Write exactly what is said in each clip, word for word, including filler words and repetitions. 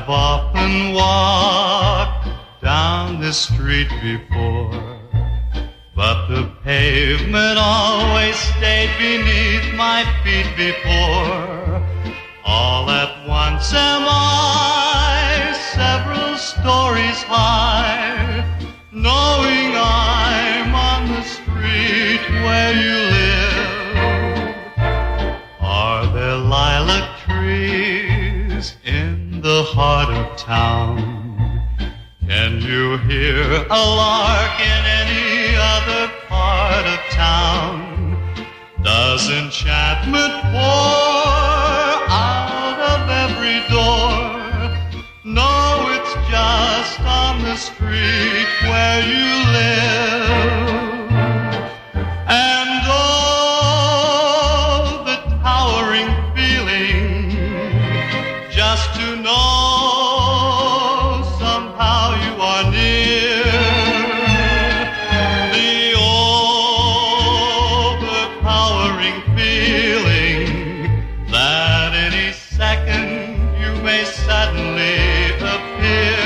I've often walked down this street before, but the pavement always stayed beneath my feet before. All at once am I several stories high, knowing I'm on the street where you live. Are there lilac trees in the heart of town? Can you hear a lark in any other part of town? Does enchantment pour out of every door? No, it's just on the street where you live. And oh, the towering feeling just to know somehow you are near. The overpowering feeling that any second you may suddenly appear.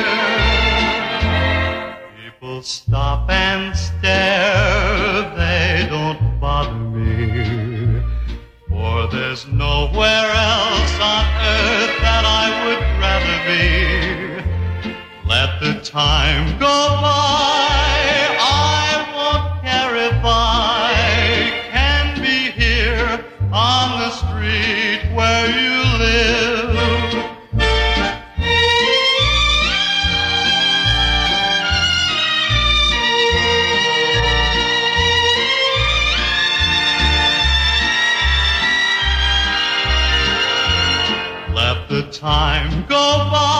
People stop and stare, they don't bother me, for there's nowhere else on earth that I would rather be. Let the time go by, I won't care if I can be here on the street where you live. Let the time go by,